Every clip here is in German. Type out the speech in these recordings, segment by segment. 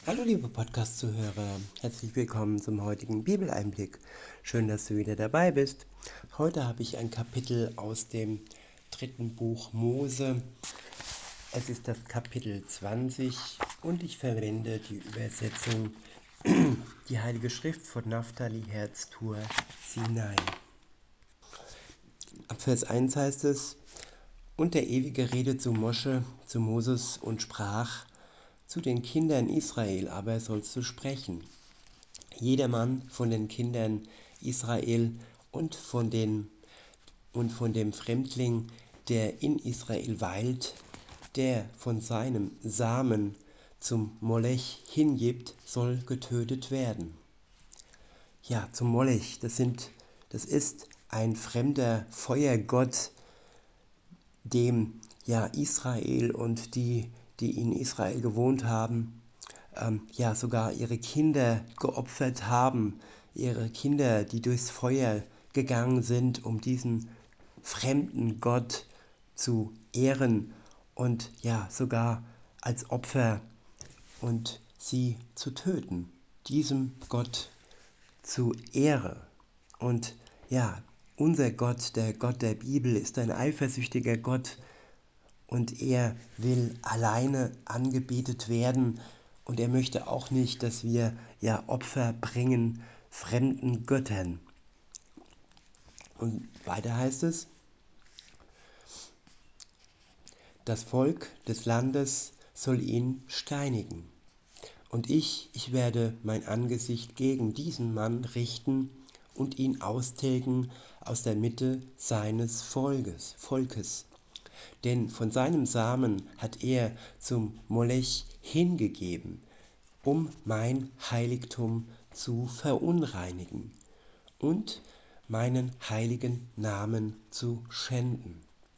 Hallo liebe Podcast-Zuhörer, herzlich willkommen zum heutigen Bibeleinblick. Schön, dass du wieder dabei bist. Heute habe ich ein Kapitel aus dem dritten Buch Mose. Es ist das Kapitel 20 und ich verwende die Übersetzung Die Heilige Schrift von Naphtali Herztour Sinai. Ab Vers 1 heißt es: Und der Ewige redete zu Mosche, zu Moses und sprach: Zu den Kindern Israel aber sollst du sprechen. Jedermann von den Kindern Israel und von dem Fremdling, der in Israel weilt, der von seinem Samen zum Molech hingibt, soll getötet werden. Ja, zum Molech, das ist ein fremder Feuergott, dem ja Israel und die in Israel gewohnt haben, ja sogar ihre Kinder geopfert haben, ihre Kinder, die durchs Feuer gegangen sind, um diesen fremden Gott zu ehren und ja sogar als Opfer und sie zu töten, diesem Gott zu Ehre. Und ja, unser Gott, der Gott der Bibel, ist ein eifersüchtiger Gott, und er will alleine angebetet werden und er möchte auch nicht, dass wir ja Opfer bringen fremden Göttern. Und weiter heißt es: Das Volk des Landes soll ihn steinigen. Und ich werde mein Angesicht gegen diesen Mann richten und ihn austilgen aus der Mitte seines Volkes. Denn von seinem Samen hat er zum Molech hingegeben, um mein Heiligtum zu verunreinigen und meinen heiligen Namen zu schänden.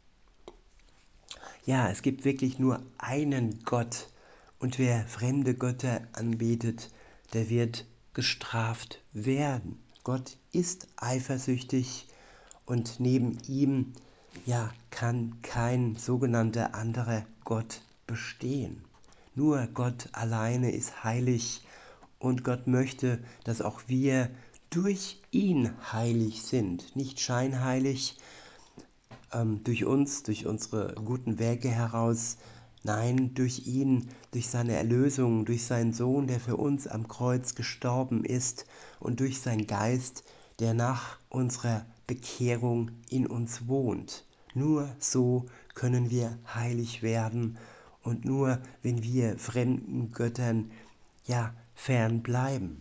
Ja, es gibt wirklich nur einen Gott, und wer fremde Götter anbetet, der wird gestraft werden. Gott ist eifersüchtig und neben ihm ja kann kein sogenannter anderer Gott bestehen. Nur Gott alleine ist heilig und Gott möchte, dass auch wir durch ihn heilig sind, nicht scheinheilig, durch uns, durch unsere guten Werke heraus. Nein, durch ihn, durch seine Erlösung, durch seinen Sohn, der für uns am Kreuz gestorben ist, und durch seinen Geist, der nach unserer Bekehrung in uns wohnt. Nur so können wir heilig werden und nur wenn wir fremden Göttern ja fern bleiben.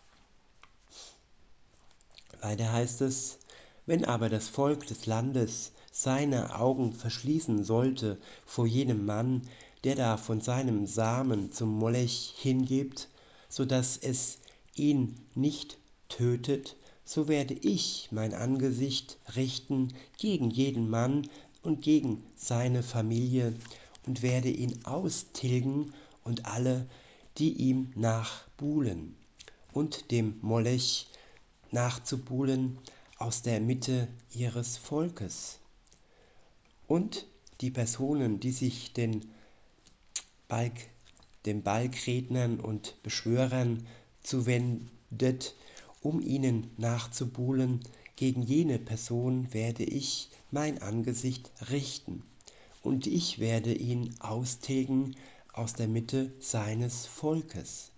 Weiter heißt es: Wenn aber das Volk des Landes seine Augen verschließen sollte vor jenem Mann, der da von seinem Samen zum Molech hingibt, so dass es ihn nicht tötet, so werde ich mein Angesicht richten gegen jeden Mann und gegen seine Familie und werde ihn austilgen und alle, die ihm nachbuhlen und dem Molech nachzubuhlen aus der Mitte ihres Volkes. Und die Personen, die sich Balk, den Balkrednern und Beschwörern zuwendet, um ihnen nachzubuhlen, gegen jene Person werde ich mein Angesicht richten, und ich werde ihn austilgen aus der Mitte seines Volkes.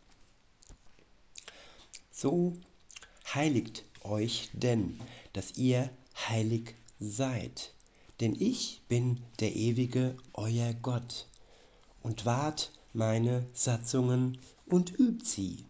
So heiligt euch denn, dass ihr heilig seid. Denn ich bin der ewige euer Gott, und wahrt meine Satzungen und übt sie.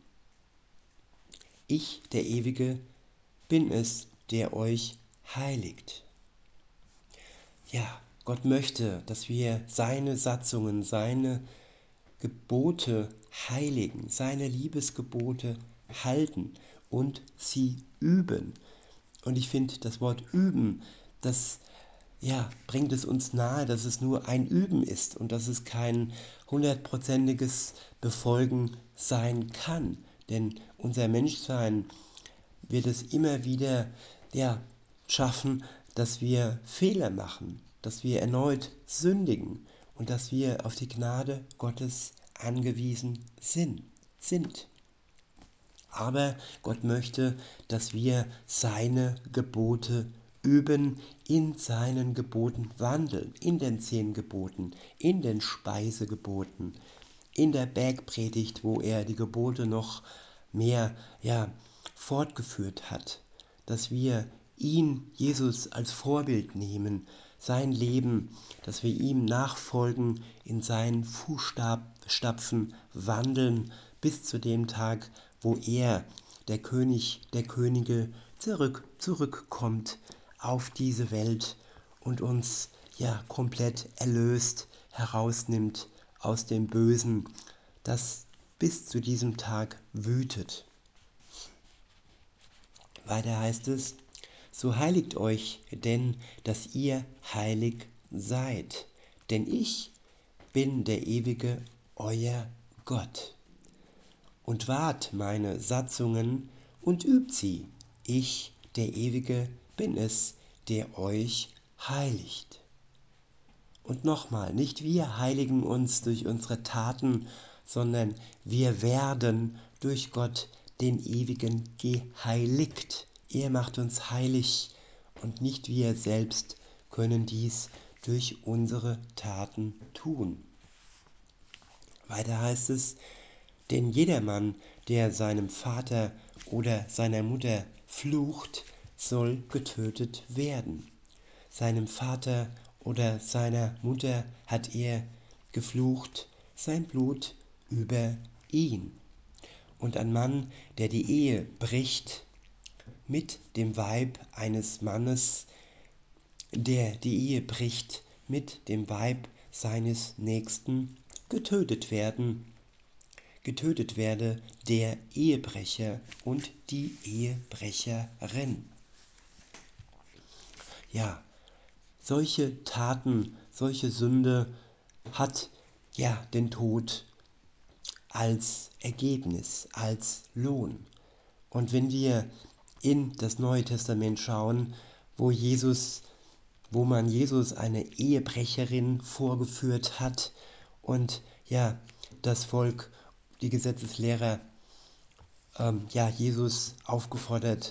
Ich, der Ewige, bin es, der euch heiligt. Ja, Gott möchte, dass wir seine Satzungen, seine Gebote heiligen, seine Liebesgebote halten und sie üben. Und ich finde, das Wort üben, das ja, bringt es uns nahe, dass es nur ein Üben ist und dass es kein hundertprozentiges Befolgen sein kann. Denn unser Menschsein wird es immer wieder ja, schaffen, dass wir Fehler machen, dass wir erneut sündigen und dass wir auf die Gnade Gottes angewiesen sind. sind. Aber Gott möchte, dass wir seine Gebote üben, in seinen Geboten wandeln, in den 10 Geboten, in den Speisegeboten, in der Bergpredigt, wo er die Gebote noch mehr fortgeführt hat, dass wir ihn, Jesus, als Vorbild nehmen, sein Leben, dass wir ihm nachfolgen, in seinen Fußstapfen wandeln, bis zu dem Tag, wo er, der König der Könige, zurückkommt auf diese Welt und uns komplett erlöst, herausnimmt aus dem Bösen, das bis zu diesem Tag wütet. Weiter heißt es: So heiligt euch denn, dass ihr heilig seid, denn ich bin der ewige, euer Gott. Und wahrt meine Satzungen und übt sie. Ich, der Ewige, bin es, der euch heiligt. Und nochmal, nicht wir heiligen uns durch unsere Taten, sondern wir werden durch Gott, den Ewigen, geheiligt. Er macht uns heilig und nicht wir selbst können dies durch unsere Taten tun. Weiter heißt es: Denn jedermann, der seinem Vater oder seiner Mutter flucht, soll getötet werden. Seinem Vater oder seiner Mutter hat er geflucht, sein Blut über ihn. Und ein Mann, der die Ehe bricht mit dem Weib eines Mannes, der die Ehe bricht mit dem Weib seines Nächsten, getötet werde der Ehebrecher und die Ehebrecherin. Ja, solche Taten, solche Sünde hat den Tod als Ergebnis, als Lohn. Und wenn wir in das Neue Testament schauen, wo man Jesus eine Ehebrecherin vorgeführt hat und das Volk, die Gesetzeslehrer, Jesus aufgefordert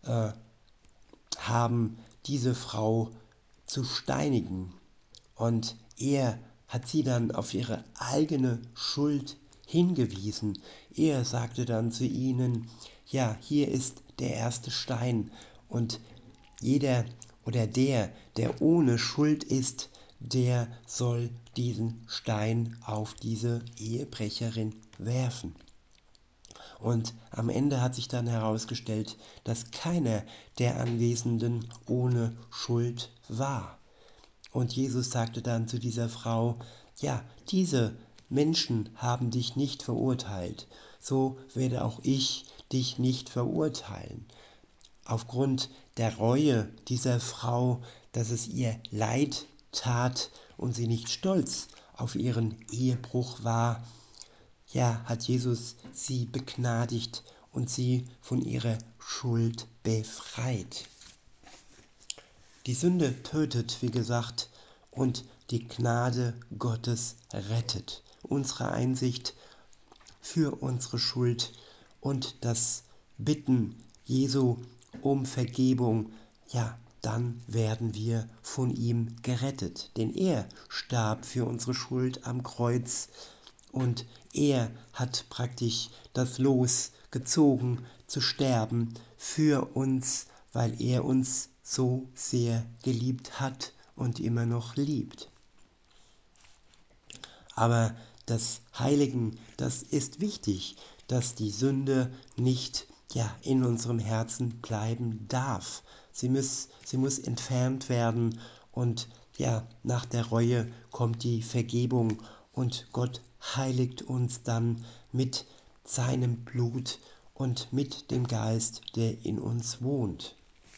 haben, diese Frau zu steinigen. Und er hat sie dann auf ihre eigene Schuld hingewiesen. Er sagte dann zu ihnen: Ja, hier ist der erste Stein, und jeder oder der ohne Schuld ist, der soll diesen Stein auf diese Ehebrecherin werfen. Und am Ende hat sich dann herausgestellt, dass keiner der Anwesenden ohne Schuld war. Und Jesus sagte dann zu dieser Frau: Ja, diese Menschen haben dich nicht verurteilt, so werde auch ich dich nicht verurteilen. Aufgrund der Reue dieser Frau, dass es ihr leid tat und sie nicht stolz auf ihren Ehebruch war, hat Jesus sie begnadigt und sie von ihrer Schuld befreit. Die Sünde tötet, wie gesagt, und die Gnade Gottes rettet. Unsere Einsicht für unsere Schuld und das Bitten Jesu um Vergebung, dann werden wir von ihm gerettet. Denn er starb für unsere Schuld am Kreuz und er hat praktisch das Los gezogen zu sterben für uns, weil er uns so sehr geliebt hat und immer noch liebt. Aber das Heiligen, das ist wichtig, dass die Sünde nicht in unserem Herzen bleiben darf. Sie muss entfernt werden und nach der Reue kommt die Vergebung und Gott heiligt uns dann mit seinem Blut und mit dem Geist, der in uns wohnt.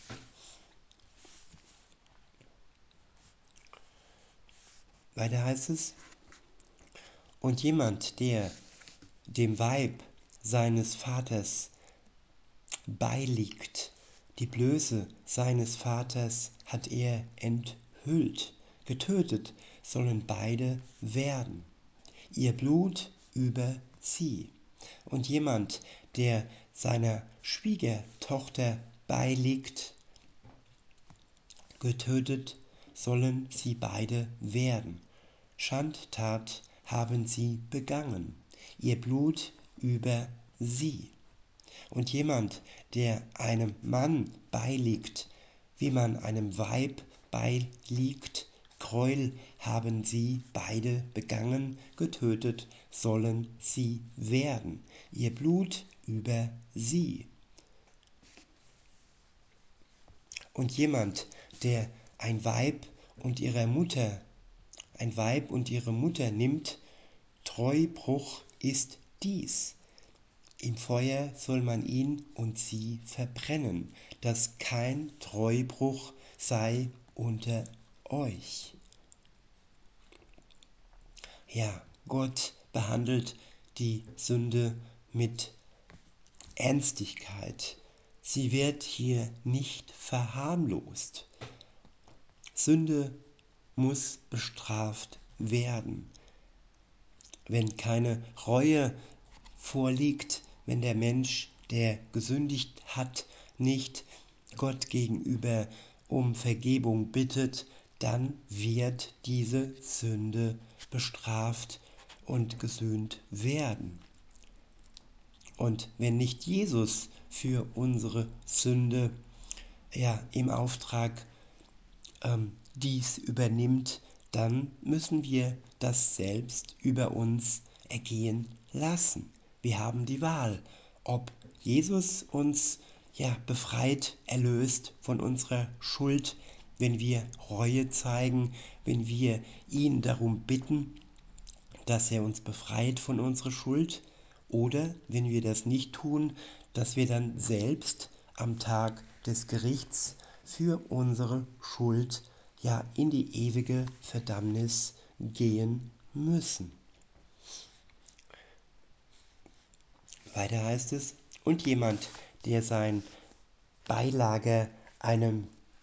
Weiter heißt es: Und jemand, der dem Weib seines Vaters beiliegt, die Blöße seines Vaters hat er enthüllt. Getötet sollen beide werden, ihr Blut über sie. Und jemand, der seiner Schwiegertochter beiliegt, getötet sollen sie beide werden. Schandtat haben sie begangen, ihr Blut über sie. Und jemand, der einem Mann beiliegt, wie man einem Weib beiliegt, Gräuel haben sie beide begangen, getötet sollen sie werden, ihr Blut über sie. Und jemand, der ein Weib und ihre Mutter nimmt, Treubruch ist dies. Im Feuer soll man ihn und sie verbrennen, dass kein Treubruch sei unter euch. Ja, Gott behandelt die Sünde mit Ernstigkeit. Sie wird hier nicht verharmlost. Sünde muss bestraft werden. Wenn keine Reue vorliegt, wenn der Mensch, der gesündigt hat, nicht Gott gegenüber um Vergebung bittet, dann wird diese Sünde bestraft und gesühnt werden. Und wenn nicht Jesus für unsere Sünde im Auftrag dies übernimmt, dann müssen wir das selbst über uns ergehen lassen. Wir haben die Wahl, ob Jesus uns befreit, erlöst von unserer Schuld, wenn wir Reue zeigen, wenn wir ihn darum bitten, dass er uns befreit von unserer Schuld, oder wenn wir das nicht tun, dass wir dann selbst am Tag des Gerichts für unsere Schuld in die ewige Verdammnis gehen müssen. Weiter heißt es, und jemand, der sein Beilage einem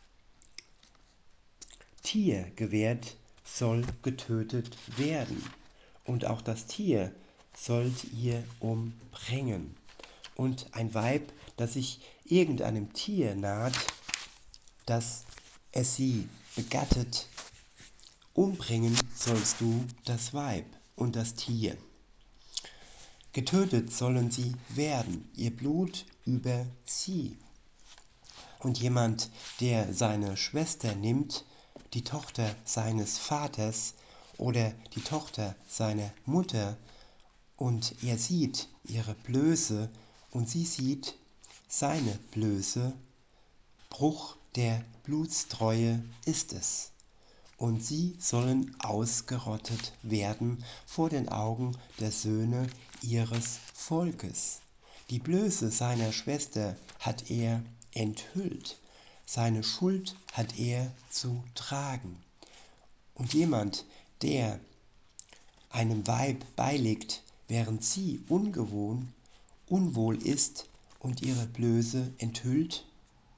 Tier gewährt, soll getötet werden. Und auch das Tier sollt ihr umbringen. Und ein Weib, das sich irgendeinem Tier naht, dass es sie begattet, umbringen sollst du das Weib und das Tier. Getötet sollen sie werden, ihr Blut über sie. Und jemand, der seine Schwester nimmt, die Tochter seines Vaters oder die Tochter seiner Mutter, und er sieht ihre Blöße und sie sieht seine Blöße, Bruch der Blutstreue ist es. Und sie sollen ausgerottet werden vor den Augen der Söhne ihres Volkes. Die Blöße seiner Schwester hat er enthüllt, seine Schuld hat er zu tragen. Und jemand, der einem Weib beiliegt, während sie unwohl ist und ihre Blöße enthüllt,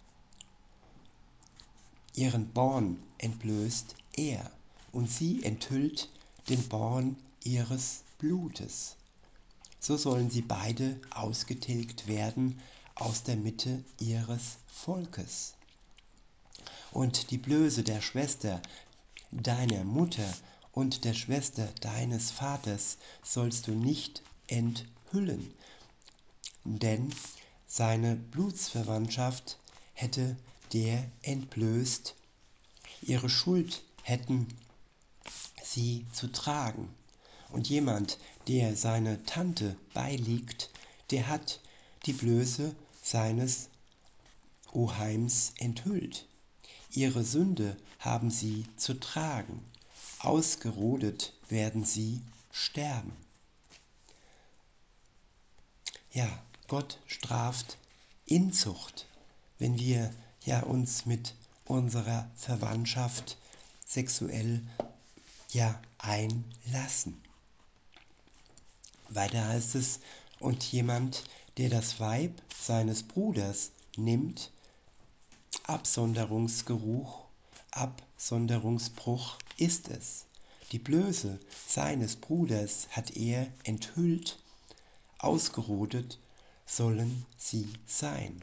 ihren Born entblößt er, und sie enthüllt den Born ihres Blutes. So sollen sie beide ausgetilgt werden aus der Mitte ihres Volkes. Und die Blöße der Schwester deiner Mutter und der Schwester deines Vaters sollst du nicht enthüllen, denn seine Blutsverwandtschaft hätte der entblößt, ihre Schuld hätten sie zu tragen. Und jemand, der seine Tante beiliegt, der hat die Blöße seines Oheims enthüllt. Ihre Sünde haben sie zu tragen. Ausgerodet werden sie sterben. Ja, Gott straft Inzucht, wenn wir uns mit unserer Verwandtschaft sexuell einlassen. Weiter heißt es, und jemand, der das Weib seines Bruders nimmt, Absonderungsbruch ist es. Die Blöße seines Bruders hat er enthüllt, ausgerottet sollen sie sein.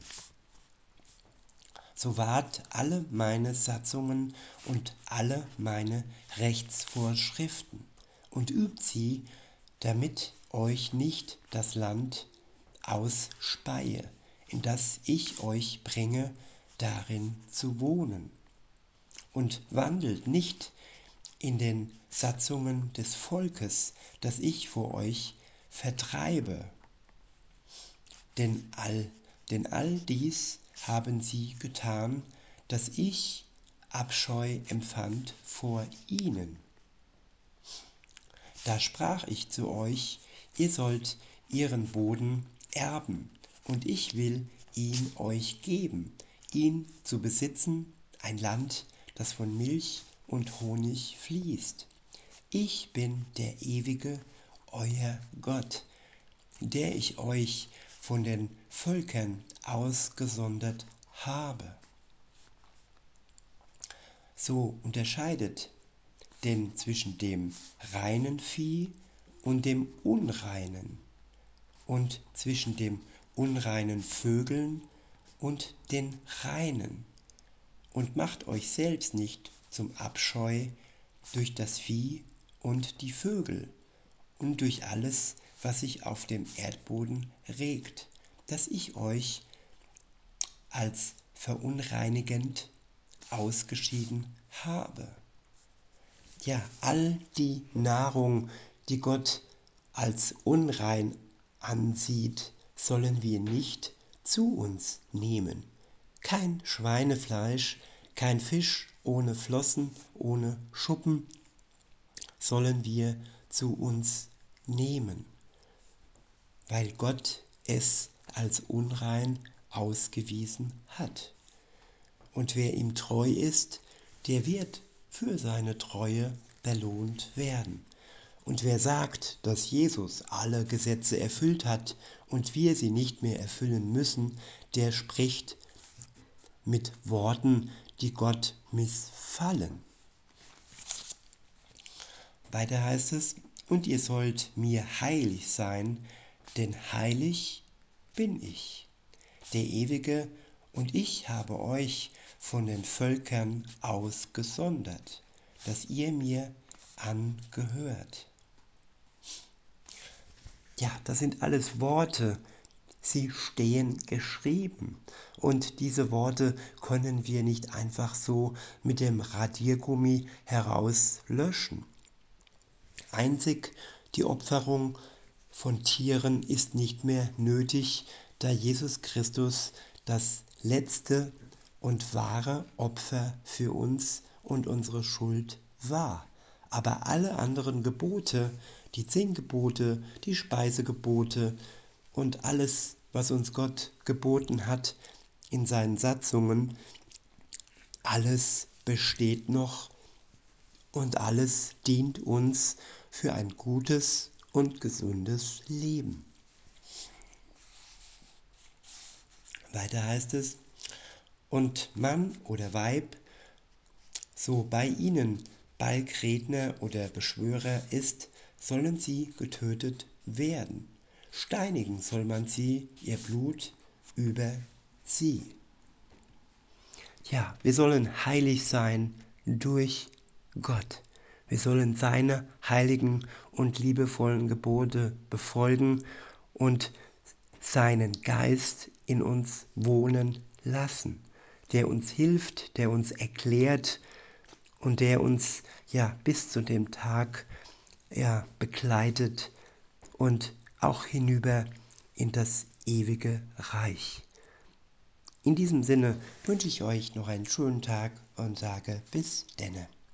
So wahrt alle meine Satzungen und alle meine Rechtsvorschriften und übt sie, damit euch nicht das Land ausspeie, in das ich euch bringe, darin zu wohnen. Und wandelt nicht in den Satzungen des Volkes, das ich vor euch vertreibe. Denn all dies haben sie getan, dass ich Abscheu empfand vor ihnen. Da sprach ich zu euch, ihr sollt ihren Boden erben, und ich will ihn euch geben, ihn zu besitzen, ein Land, das von Milch und Honig fließt. Ich bin der ewige, euer Gott, der ich euch von den Völkern ausgesondert habe. So unterscheidet denn zwischen dem reinen Vieh und dem unreinen und zwischen dem unreinen Vögeln und den reinen und macht euch selbst nicht zum Abscheu durch das Vieh und die Vögel und durch alles, was sich auf dem Erdboden regt, dass ich euch als verunreinigend ausgeschieden habe. Ja, all die Nahrung, die Gott als unrein ansieht, sollen wir nicht zu uns nehmen. Kein Schweinefleisch, kein Fisch ohne Flossen, ohne Schuppen sollen wir zu uns nehmen, weil Gott es als unrein ausgewiesen hat. Und wer ihm treu ist, der wird für seine Treue belohnt werden. Und wer sagt, dass Jesus alle Gesetze erfüllt hat und wir sie nicht mehr erfüllen müssen, der spricht mit Worten, die Gott missfallen. Weiter heißt es, und ihr sollt mir heilig sein, denn heilig bin ich, der Ewige, und ich habe euch von den Völkern ausgesondert, dass ihr mir angehört. Ja, das sind alles Worte, sie stehen geschrieben. Und diese Worte können wir nicht einfach so mit dem Radiergummi herauslöschen. Einzig die Opferung von Tieren ist nicht mehr nötig, da Jesus Christus das letzte und wahre Opfer für uns und unsere Schuld war. Aber alle anderen Gebote, die 10 Gebote, die Speisegebote und alles, was uns Gott geboten hat in seinen Satzungen, alles besteht noch und alles dient uns für ein gutes und gesundes Leben. Weiter heißt es, und Mann oder Weib, so bei ihnen Balgredner oder Beschwörer ist, sollen sie getötet werden. Steinigen soll man sie, ihr Blut über sie. Ja, wir sollen heilig sein durch Gott. Wir sollen seine heiligen und liebevollen Gebote befolgen und seinen Geist in uns wohnen lassen, der uns hilft, der uns erklärt und der uns ja bis zu dem Tag begleitet und auch hinüber in das ewige Reich. In diesem Sinne wünsche ich euch noch einen schönen Tag und sage bis denne.